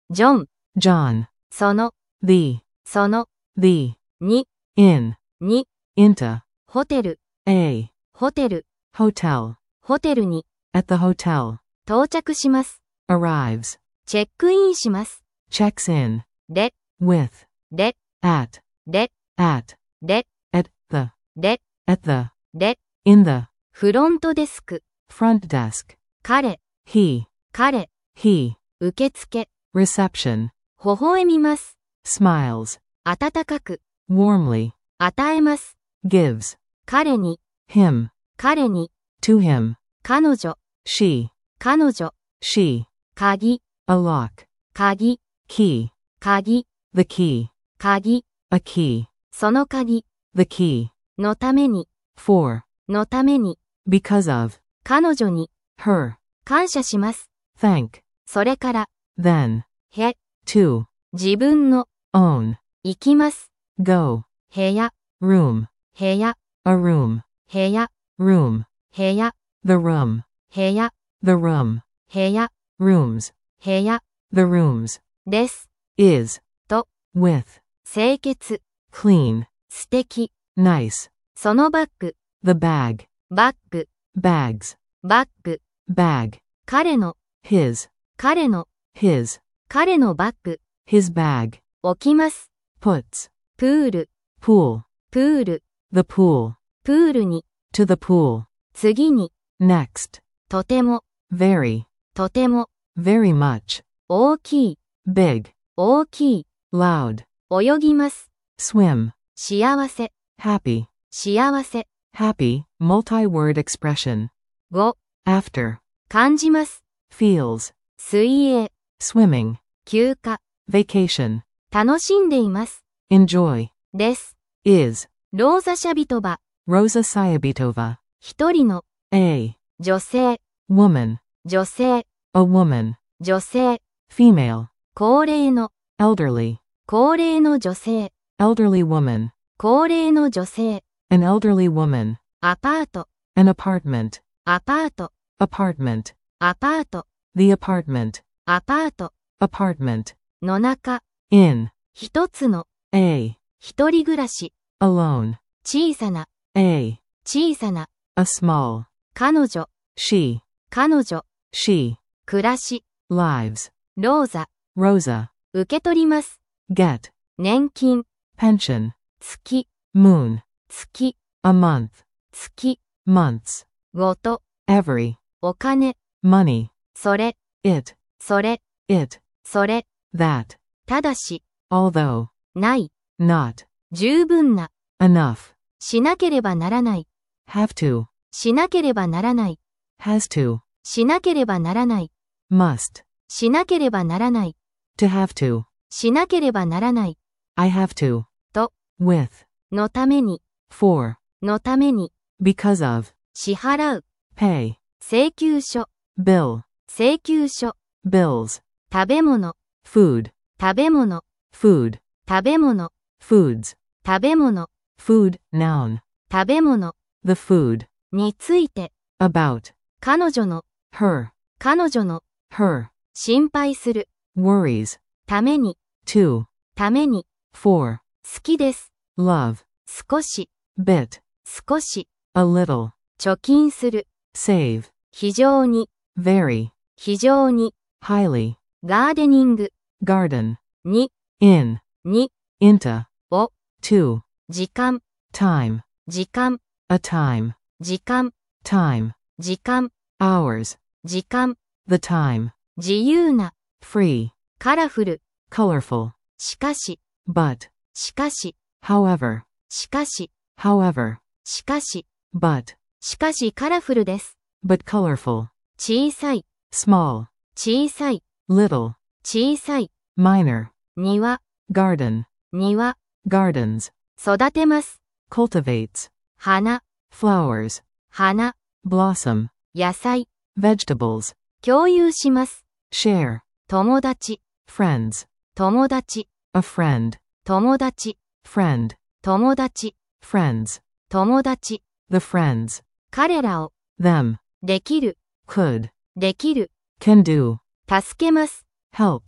ジョン、 John. その、 The. その、 The. に、 In. に、 Into. ホテル、 A. ホテル、 Hotel. ホテルに、 At the hotel. 到着します。 Arrives. チェックインします。 Checks in. で、 With. で、 At. で、 At. で、 At the. で、 At the. で、 In the. フロントデスク、 Front desk. 彼、 He. 彼、 He. 受付、 Reception. 微笑みます。 Smiles. 温かく、 Warmly. 与えます。 Gives. 彼に、 Him. 彼に、 To him. 彼女、 She. 彼女、 She. 鍵、 A lock. 鍵、 Key. 鍵、 The key. 鍵、 A key. その鍵、 The key. のために、 For. のために、 Because of. 彼女に、 Her. 感謝します。 Thank. それから、 Then. へ、 To. 自分の、 Own. 行きます。 Go. 部屋、 Room. 部屋、 A room. 部屋、 Room. 部屋、 The room. 部屋、 The room. 部屋、 Rooms. 部屋、 The rooms. です。 Is. と、 With. 清潔、 Clean. 素敵。 Nice. そのバッグ、 The bag. バッグ、 Bags. バッグ、 Bag. 彼の、 His. 彼の、 His. 彼のバッグ、 His bag. 置きます。 Puts. プール、 Pool. プール、 The pool. プールに、 To the pool. 次に、 Next. とても、 Very. とても、 Very much. 大きい、 Big. 大きい、 Loud. 泳ぎます。 Swim. 幸せ、 Happy. 幸せ、 Happy. Multi-word expression. 5、 After. 感じます。 Feels. 水泳、 Swimming. 休暇、 Vacation. 楽しんでいます。 Enjoy. です。 Is. ローザ・シャビトバ、 Rosa Sayabitova. 一人の、 A. 女性、 Woman. 女性、 A woman. 女性、 Female. 高齢の、 Elderly. 高齢の女性、 Elderly woman. 高齢の女性、 An elderly woman. アパート、 An apartment. アパート、 Apartment. アパート、 The apartment. アパート、 Apartment. の中、 In. 一つの、 A. 一人暮らし、 Alone. 小さな、 A. 小さな、 A small. 彼女、 She. 彼女、 She. 暮らし、 Lives. ローザ、 Rosa. 受け取ります。 Get. 年金、 Pension. 月、 Moon. 月、 A month. 月、 Months. ごと、 Every. お金、 Money. それ、 It. それ、 It. それ、 That. ただし、 Although. ない、 Not. 十分な、 Enough. しなければならない、 Have to. しなければならない、 Has to. しなければならない、 Must. しなければならない、 To have to. しなければならない、 I have to. と、 With. のために、 For. のために、 Because of. 支払う、 Pay. 請求書、 Bill. 請求書、 Bills. 食べ物、 Food. 食べ物、 Food. 食べ物、 Foods. 食べ物、 Food. Noun. 食べ物、 The food. について、 About. 彼女の、 Her. 彼女の、 Her. 心配する、 Worries. ために、 To. ために、 For. 好きです、 Love. 少し、 Bit. 少し、 A little. 貯金する、 Save. 非常に、 Very. 非常に、 Highly. ガーデニング、 Garden. に、 In. に、 Into. を、 To. 時間、 Time. 時間、 A time. 時間、 Time. 時間、 Hours. 時間、 The time. 自由な、 Free. カラフル、 Colorful. しかし、 But. しかし、 However. しかし、 However. しかし、 But. しかしカラフルです。 But colorful. 小さい、 Small. 小さい、 Little. 小さい、 Minor. 庭、 Garden. 庭、 Gardens. 育てます。 Cultivates. 花、 Flowers. 花、 Blossom. 野菜、 Vegetables. 共有します。 Share. 友達、 Friends. 友達、 A friend. 友達、 Friend. 友達、 Friends. 友達、 The friends. 彼らを、 Them. できる、 Could. できる、 Can do. 助けます。 Helps.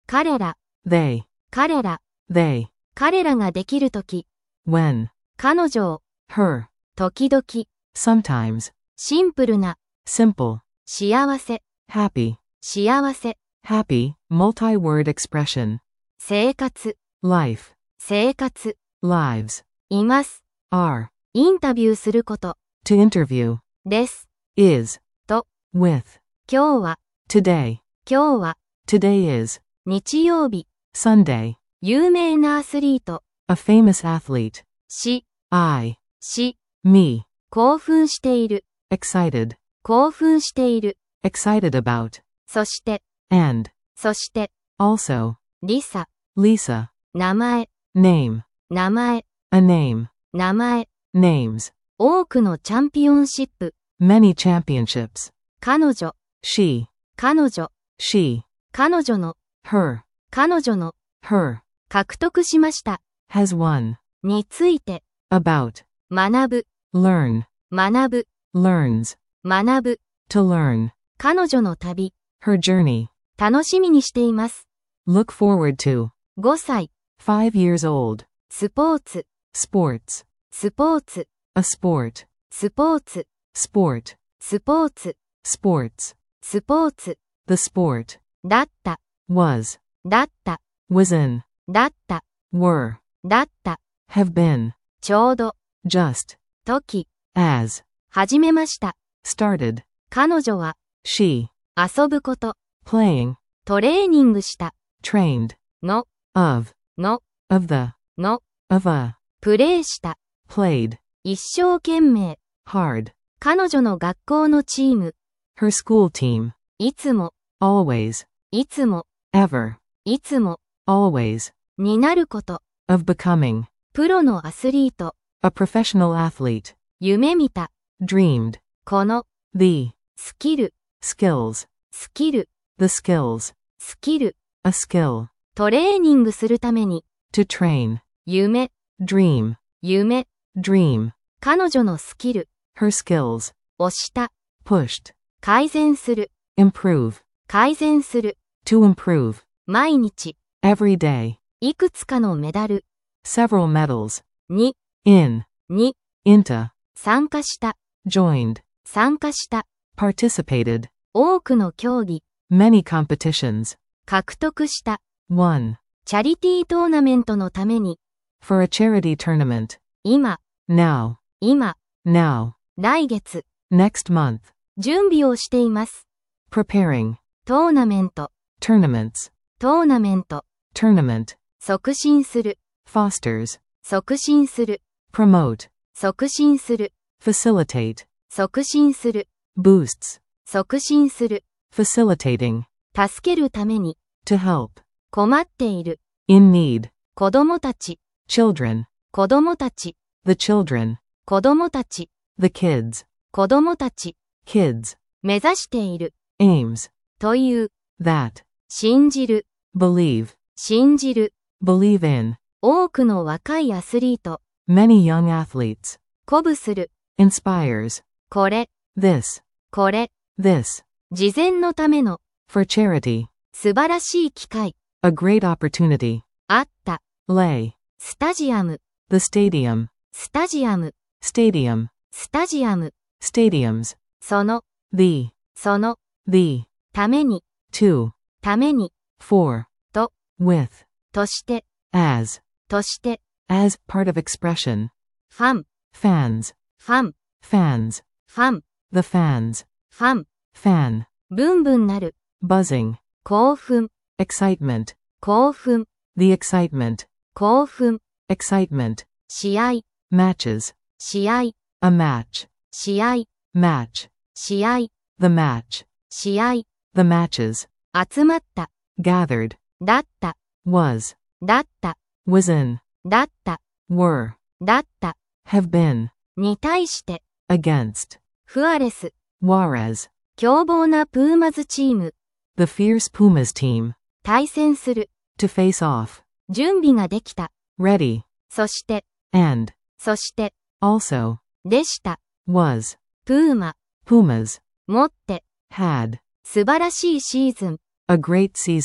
彼ら、 they, 彼ら、 they, 彼らができるとき、 when, 彼女を、 her, 時々、 sometimes, シンプルな、 simple, 幸せ、 happy, 幸せ、 happy, multi-word expression, 生活、 life, 生活、 lives, います、 are, インタビューすること、 to interview, です、 is, と、 with, 今日は、 today, 今日は、 today is, 日曜日、 Sunday, 有名なアスリート、 a famous athlete, し、 I, し、 me, 興奮している、 excited, 興奮している、 excited about, そして、 and, そして、 also, リサ、 Lisa, 名前、 name, 名前、 a name, 名前、 names, 多くのチャンピオンシップ、 many championships, 彼女、 she, 彼女、 she, 彼女の、 her, 彼女の、 her, 獲得しました、 has won, について、 about, 学ぶ、 learn, 学ぶ、 learns, 学ぶ、 to learn, 彼女の旅、 her journey, 楽しみにしています。 look forward to, 5歳、 5 years old, スポーツ、 sports, スポーツ、 a sport, スポーツ、 sport, スポーツ、 sports, スポーツ、 the sport, だった、 was, だった、 was in, だった、 were, だった、 have been, ちょうど、 just, 時、 as, 始めました。 started, 彼女は、 she, 遊ぶこと、 playing, トレーニングした、 trained, の、 of, の、 of the, の、 of a, プレイした、 played, 一生懸命、 hard, 彼女の学校のチーム、 her school team, いつも、 always, いつも、 ever, いつも、 always, になること、 of becoming, プロのアスリート、 a professional athlete, 夢見た、 dreamed, この、 the, スキル、 skills, スキル、 the skills, スキル、 a skill, トレーニングするために、 to train, 夢、 dream, 夢、 dream, 彼女のスキル、 her skills, 押した、 pushed, 改善する、 improve, 改善する、 to improve, 毎日、 every day, いくつかのメダル、 several medals, に、 in, に、 into, 参加した、 joined, 参加した、 participated, 多くの競技、 many competitions, 獲得した、 won, チャリティートーナメントのために、 for a charity tournament, 今、 now, 今、 now, 来月、 next month, 準備をしています。 preparing, トーナメント、 tournaments, トーナメント、 tournament, 促進する、 fosters, 促進する、 promote, 促進する、 facilitate, 促進する、 boosts, 促進する、 facilitating, 助けるために、 to help, 困っている、 in need, 子供たち、 children, 子供たち、 the children, 子供たち、 the kids, 子供たち、 kids, 目指している、 aims, という、 that, 信じる、 believe, 信じる、 believe in, 多くの若いアスリート、 many young athletes, 鼓舞する、 inspires, これ、 this, これ、 this, 慈善のための、 for charity, 素晴らしい機会、 a great opportunity, あった、 lay, スタジアム、 the stadium, スタジアム、 stadium, スタジアム、 stadiums, その、 the, その、 the, ために、 to, ために、 for, と、 with, として、 as, として、 as part of expression, ファン、 fans, ファン、 fans, ファン、 the fans, ファン、 fan, ブンブンなる、 buzzing, 興奮、 excitement, 興奮、 the excitement, 興奮、 excitement, 試合、 matches, 試合、 a match, 試合、 match, 試合、 the match, 試合、 the matches, 集まった、 gathered, だった、 was, だった、 was in, だった、 were, だった、 have been, に対して、 against, フアレス、 Juarez, 凶暴なプーマズチーム、 the fierce Pumas team, 対戦する、 to face off, 準備ができた、 ready, そして、 and, そして、 also, でした、 was, プーマ、 Pumas, もって、 had, 素晴らしいシーズン、 a great season,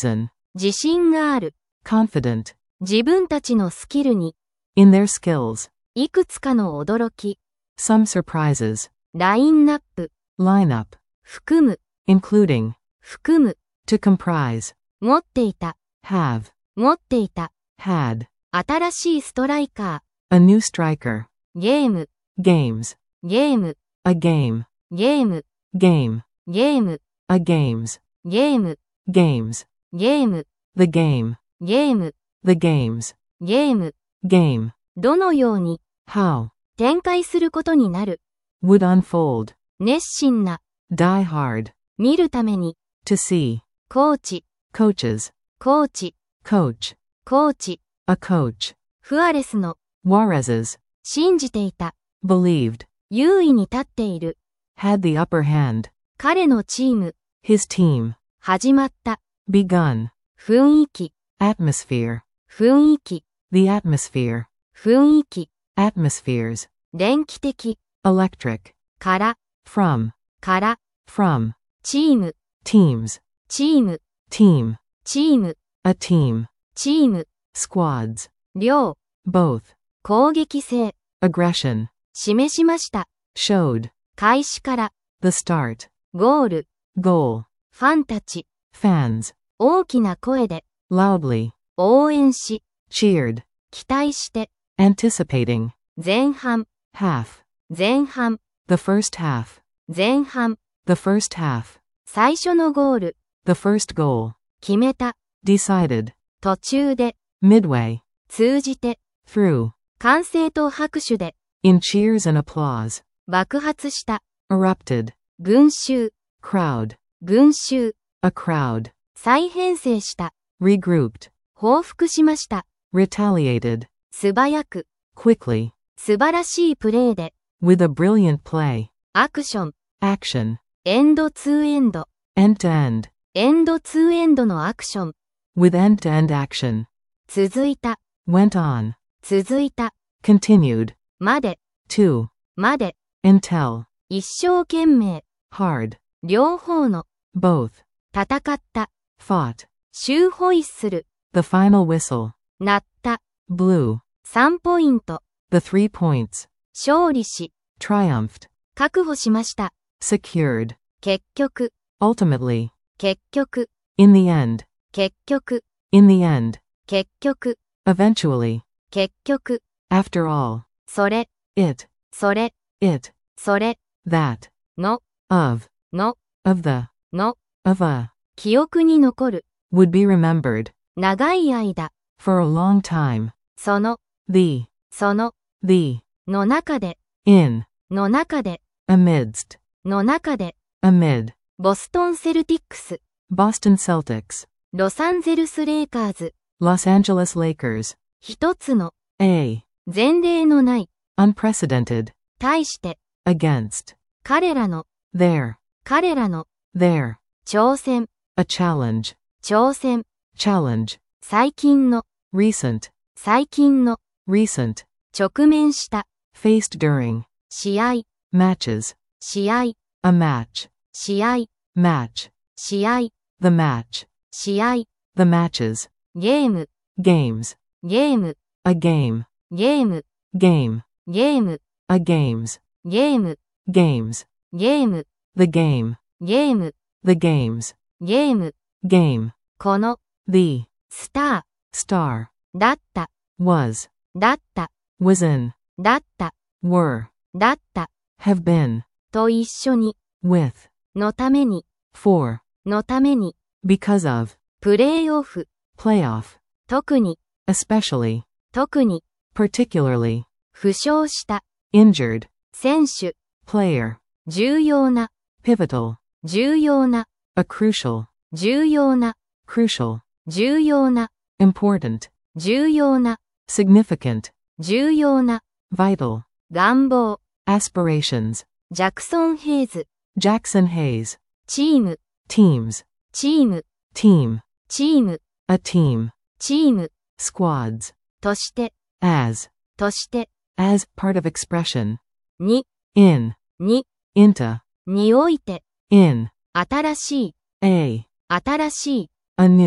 自信がある。 confident, 自分たちのスキルに、 in their skills, いくつかの驚き。 some surprises, ラインナップ、 lineup, 含む、 including, 含む。 to comprise, 持っていた、 have, 持っていた。 had, 新しいストライカ a new striker, ー。ゲーム、 games, ゲーム、 a game, ゲーム、 game, ゲーム、 a games, ゲーム、 games, ゲーム、 the game, ゲーム、 the games, ゲーム。 game, どのように how, 展開することになる。 would unfold, 熱心な、 die hard, 見るために。 to see, コーチ、 coaches, コーチ、 coach, コーチ。 a coach, フアレスの、 Juarez's, 信じていた。 believed, 優位に立っている。 had the upper hand, 彼のチーム、 his team, 始まった。 begun, 雰囲気、 atmosphere, 雰囲気、 the atmosphere, 雰囲気。 atmospheres, 電気的、 electric, から、 from, から。 from, チーム、 teams, チーム、 team, チーム、 a team, チーム。 squads, 両、 both, 攻撃性、 aggression, 示しました。 showed, 開始から、 the start, ゴール、 goal, ファンたち、 fans, 大きな声で、 loudly, 応援し、 cheered, 期待して、 anticipating, 前半、 half, 前半、 the first half, 前半、 the first half, 最初のゴール、 the first goal, 決めた、 decided, 途中で、 midway, 通じて、 through, 歓声と拍手で、 in cheers and applause, 爆発した、 erupted, 群衆、 crowd, 群衆、 a crowd, 再編成した、 regrouped, 報復しました、 retaliated, 素早く、 quickly, 素晴らしいプレーで、 with a brilliant play, アクション、 action, エンドツーエンド、 end to end, エンドツーエンドのアクション、 with end to end action, 続いた、 went on, 続いた、 continued, まで、 to, まで、 until, 一生懸命、 hard, 両方の、 both, 戦った、 fought, シューホイッスル、 the final whistle, 鳴った、 blew, 3ポイント、 the 3 points, 勝利し、 triumphed, 確保しました。 secured, 結局、 ultimately, 結局、 in the end, 結局、 in the end, 結局、 eventually, 結局、 after all, それ、 it, それ、 it, それ、 that, の、 of, の、 of the, の、 of a, 記憶に残る、 would be remembered, 長い間、 for a long time, その、 the, その、 the, の中で、 in, の中で、 amidst, の中で、 amid, ボストンセルティックス、 Boston Celtics, ロサンゼルスレイカーズ、 Los Angeles Lakers, 一つの、 a, 前例のない、 unprecedented, 対して、 against, 彼らの、 their, 彼らの、 their, 挑戦、 a challenge, 挑戦、 challenge, 最近の、 recent, 最近の、 recent, 直面した、 faced during, 試合、 matches, 試合、 a match, 試合、 match, 試合、 the match, 試合、 the matches, ゲーム、 games, ゲーム、 a game, ゲーム、 game, ゲーム、 a games, ゲーム、 games, ゲーム、 the game, ゲーム、 the games, ゲーム、 game, この、 the, スタ star, ー、だった、 was, だった、 was in, だった、 were, だった、 have been, と一緒に、 with, のために、 for, のために、 because of, プレイオフ、 playoff, 特に、 especially, 特に、 particularly, 負傷した、 injured, 選手、 player, 重要な、 pivotal, 重要な、 a crucial, 重要な、 crucial, 重要な、 important, 重要な、 significant, 重要な、 vital, 願望、 aspirations, ジャクソン・ヘイズ、 Jackson Hayes, チーム、 teams, チーム、 team, チーム、 a team, チーム、 squads, として、 as, として、 as part of expression, に、 in, に、 into, において、 in, 新しい、 a, 新しい、 a new,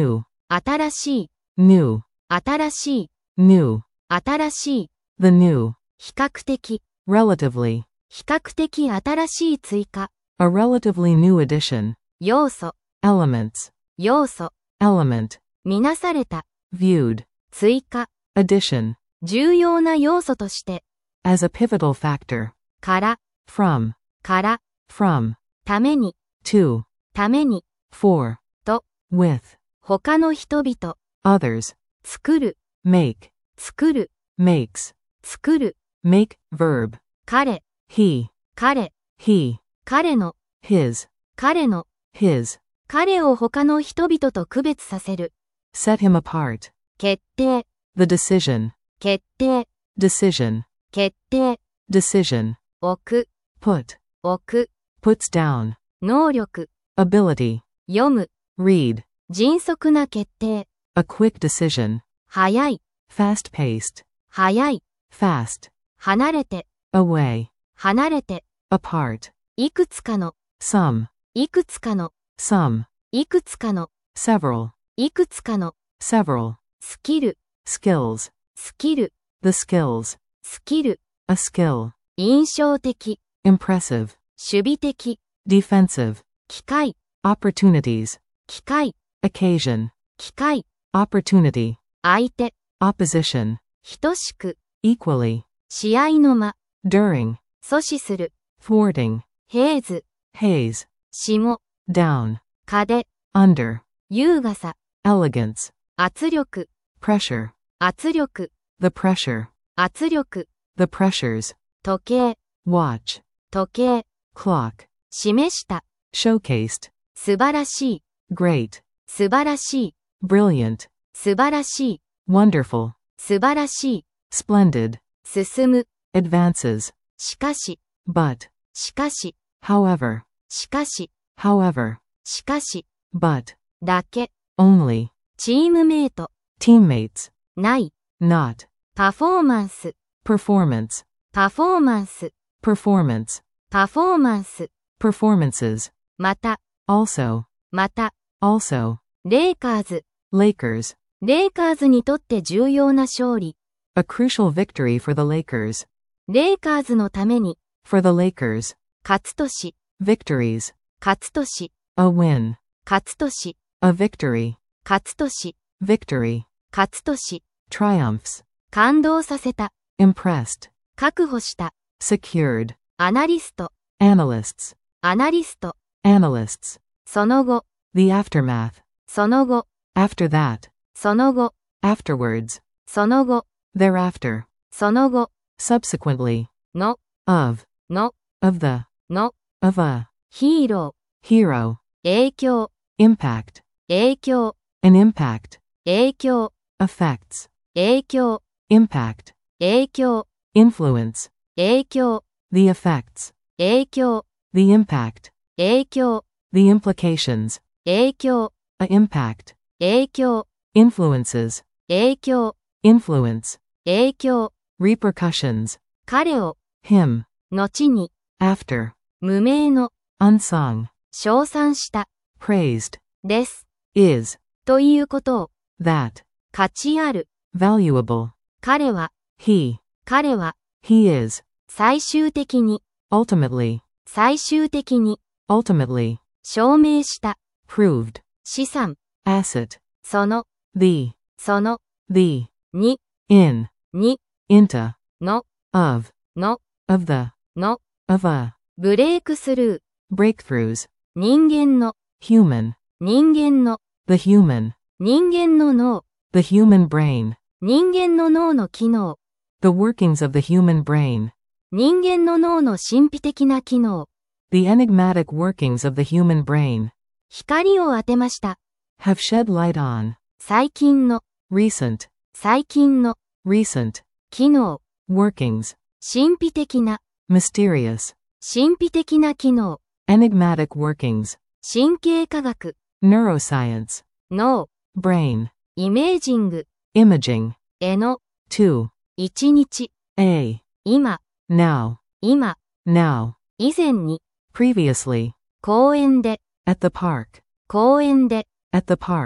新しい、 new, 新しい、 new, 新しい、 the new, 比較的、 relatively, 比較的新しい追加、 a relatively new addition, 要素、 elements, 要素、 element, 見なされた、 viewed, 追加、 addition, 重要な要素として、 as a pivotal factor, から、 from, から、 from, ために、 to, ために、 for, と、 with, 他の人々、 others, 作る、 make, 作る、 makes, 作る、 make, verb, 彼、 he, 彼、 he, 彼の、 his, 彼の、 his, 彼を他の人々と区別させる、 set him apart, 決定、 the decision, 決定、 decision, 決定、 decision, 置く、 put, 置く、 puts down, 能力、 ability, 読む、 read, 迅速な決定、 a quick decision, 早い、 fast-paced, 早い、 fast, 離れて、 away, 離れて、 apart, いくつかの、 some, いくつかの、 some, いくつかの、 several, いくつかの、 several, スキル、 skills, スキル、 the skills, スキル、 a skill, 印象的、 impressive, 守備的、 defensive, 機会、 opportunities, 機会、 occasion, 機会、 opportunity, 相手、 opposition, 等しく、 equally, 試合の間、 during, 阻止する、 thwarting, ヘイズ、 haze, 霜、 down, 風、 under, 優雅さ、 elegance, 圧力、 pressure, 圧力、 the pressure, 圧力、 the pressures, 時計、 watch, 時計、 clock, 示した、 showcased, 素晴らしい、 great, 素晴らしい、 brilliant, 素晴らしい、 wonderful, 素晴らしい、 splendid, 進む、 advances, しかし、 but, しかし、 however, しかし、 however, しかし、 but, だけ、 only, チームメイト、 teammates, ない、 not, パフォーマンス、 performance, パフォーマンス、 performance, パフォーマンス、 performances, また、 also, また、 also, レイカーズ、 Lakers, レイカーズにとって重要な勝利、 a crucial victory for the Lakers, レイカーズのために、 for the Lakers, 勝つとし、 victories, 勝つとし、 a win, 勝つとし、 a victory, 勝つとし、 victory, 勝つとし、 triumphs, 感動させた、 impressed, 確保した、 secured, アナリスト、 analysts, アナリスト、 analysts, その後、 the aftermath, その後、 after that, その後、 afterwards, その後、 thereafter, その後、 subsequently, の、 of, の、 of the, の、 of a, ヒーロ hero, ー、影響、 impact, 影響、 an impact, 影響、 effects, 影響、 impact, 影響、 influence, 影響、 the effects, 影響、 the impact, 影響、 the implications, 影響、 a impact, 影響、 influences, 影響、 influence, 影響、 repercussions, 彼を、 him, 後に、 after, 無名の、 unsung, 称賛した、 praised, です、 is, ということを、 that, 価値ある、 valuable, 彼は、 he, 彼は、 he is, 最終的に、 ultimately, 最終的に、 ultimately, 証明した、 proved, 資産、 asset, その、 the, その、 the, に、 in, に、 into, の、 of, の、 of the, の、 of a, ブレイクスルー、 breakthroughs, 人間の、 human, 人間の、 the human, 人間の脳、 the human brain, 人間の脳の機能、 the workings of the human brain, 人間の脳の神秘的な機能、 the enigmatic workings of the human brain, 光を当てました。 have shed light on, 最近の、 recent, 最近の、 recent, 機能、 workings, 神秘的な、 mysterious, 神秘的な機能、 enigmatic workings, 神経科学、 neuroscience, 脳、 brain, イメージング、 imaging, への、 to, 一日、 a, 今、 now, 今、 now, 以前に、 previously, 公園で、 at the park, 公園で、 at the park,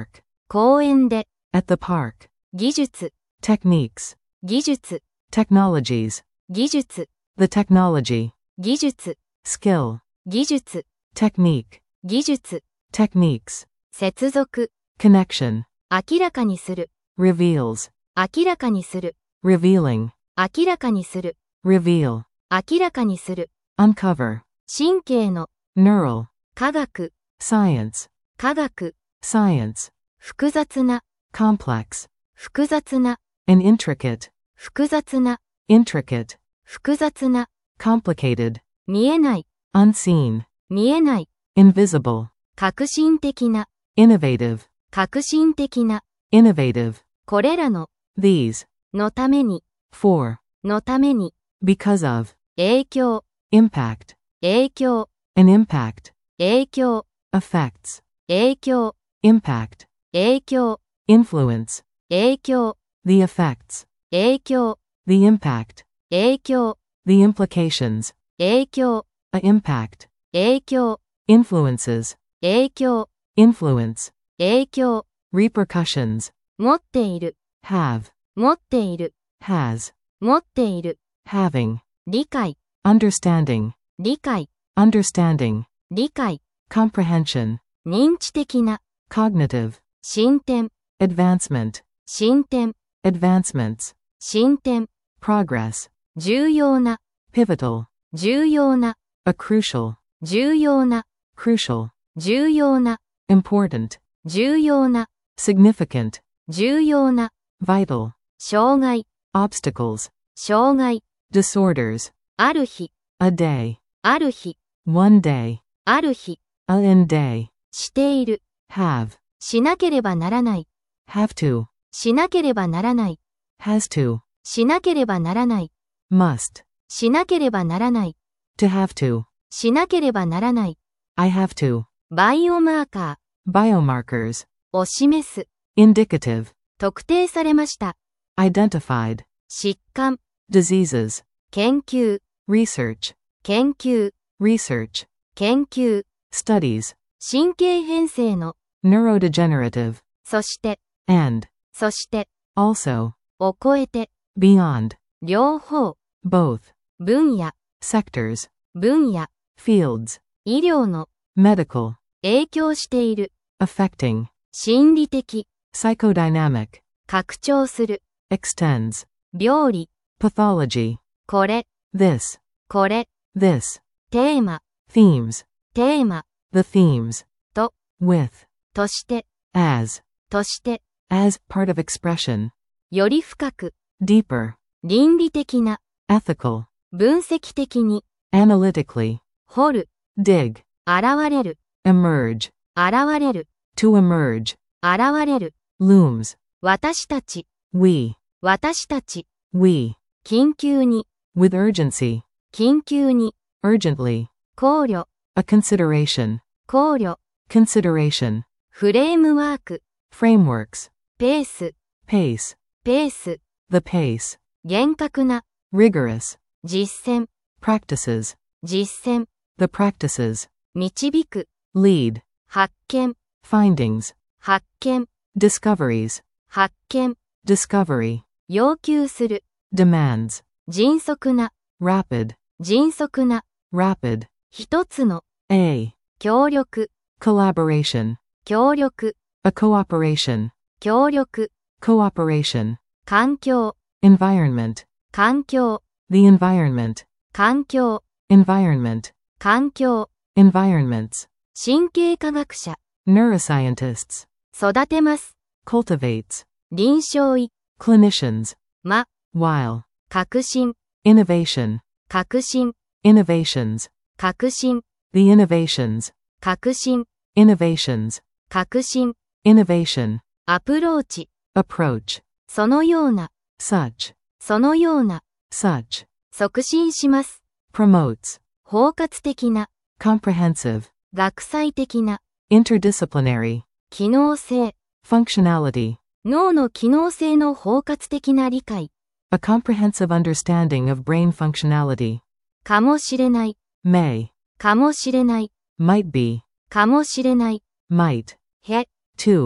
公園で、 at the park, 技術、 techniques, 技術、 technologies, 技術、 the technology, 技術、 skill, 技術、 technique, 技術、 techniques, 接続、 connection, 明らかにする、 reveals, 明らかにする、 revealing, 明らかにする、 reveal, 明らかにする、 uncover, 神経の、 neural, 科学、 science, 科学、 science, 複雑な、 complex, 複雑な、 and intricate, 複雑な、 intricate, 複雑な、 complicated, 見えない、 unseen, 見えない、 invisible, 革新的な、 innovative, 革新的な、 innovative, これらの、 these, のために、 for, のために、 because of, 影響、 impact, 影響、 an impact, 影響、 effects, 影響、 impact, 影響、 influence, 影響、 the effects, 影響、 the impact, 影響、 the implications, 影響、 a impact, 影響、 influences, 影響、 influence, 影響、 repercussions, 持っている、 have, 持っている、 has, 持っている、 having, 理解、 understanding, 理解、 understanding, 理解、 comprehension, 認知的な、 cognitive, 進展、 advancement, 進展、 advancements, 進展、 progress, 重要な、 pivotal, 重要な、 a crucial, 重要な、 crucial, 重要な、 important, 重要な、 significant, 重要な、 vital, 障害、 obstacles, 障害、 disorders, ある日、 a day, ある日、 one day, ある日、 an day, している、 have, しなければならない、 have to, しなければならない、 has to, しなければならない、 must, しなければならない、 to have to, しなければならない、 I have to, バイオマーカ biomarkers, ーを示す、 indicative, 特定されました、 identified, 疾患、 diseases, 研究、 research, 研究、 research, 研究、 studies, 神経変性の、 neurodegenerative, そして、 and, そして、 also, を超えて、 beyond, 両方、 both, 分野、 sectors, 分野、 fields, 医療の、 medical, 影響している、 affecting, 心理的、 psychodynamic, 拡張する、 extends, 病理、 pathology, これ、 this, これ、 this, テーマ、 themes, テーマ、 the themes, と、 with, として、 as, として、 as part of expression, より深く、 deeper, 倫理的な、 ethical, 分析的に、 analytically, 掘る、 dig, 現れる、 emerge, 現れる、 to emerge, 現れる、 looms, 私たち、 we, 私たち、 we, 緊急に、 with urgency, 緊急に、 urgently, 考慮、 a consideration, 考慮、 consideration, フレームワーク、 frameworks, ペース、 pace, ペース、 the pace, 厳格な、 rigorous, 実践、 practices, 実践、 the practices, 導く、 lead, 発見、 findings, 発見、 discoveries, 発見、 discovery, 要求する、 demands, 迅速な、 rapid, 迅速な、 rapid, 一つの、 a, 協力、 collaboration, 協力、 a cooperation, 協力、 cooperation, 環境、 environment, 環境、 the environment, 環境、 environment, 環境、 environments, 神経科学者、 neuroscientists, 育てます、 cultivates, 臨床医、 clinicians, ま、 while, 革新、 innovation, 革新、 innovations, 革新、 the innovations, 革新、 innovations, 革新、 innovation, アプローチ、 approach, そのような、 such, そのような、 such, 促進します。 promotes, 包括的な、 comprehensive, 学際的な、 interdisciplinary, 機能性、 functionality, 脳の機能性の包括的な理解、 a comprehensive understanding of brain functionality, かもしれない、 may, かもしれない、 might be, かもしれない、 might, へ、 to,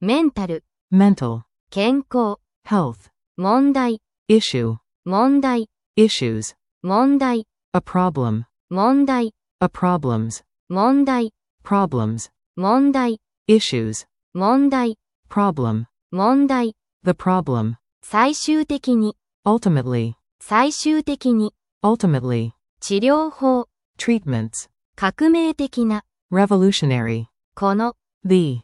メンタル、 mental, 健康、 health, 問題、 issue, 問題、 issues, 問題、 a problem, 問題、 a problems, 問題、 problems, 問題、 issues, 問題、 problem, 問題、 the problem, 最終的に、 ultimately, 最終的に、 ultimately, 治療法、 treatments, 革命的な、 revolutionary, この、 the,